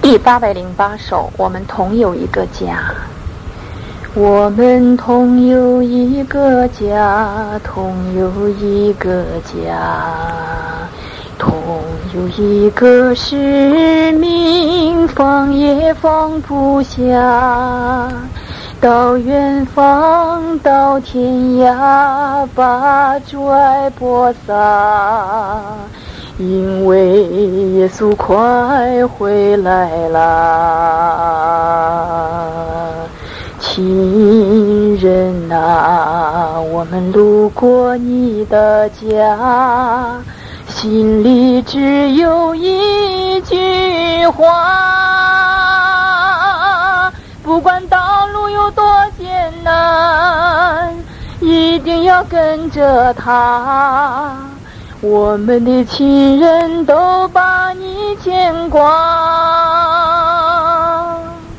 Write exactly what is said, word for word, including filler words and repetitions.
第八百零八首，我们同有一个家。我们同有一个家，同有一个家，同有一个使命，放也放不下。到远方，到天涯，把拽播撒。因为耶稣快回来啦，亲人啊，我们路过你的家，心里只有一句话，不管道路有多艰难，一定要跟着他。我们的亲人都把你牵挂。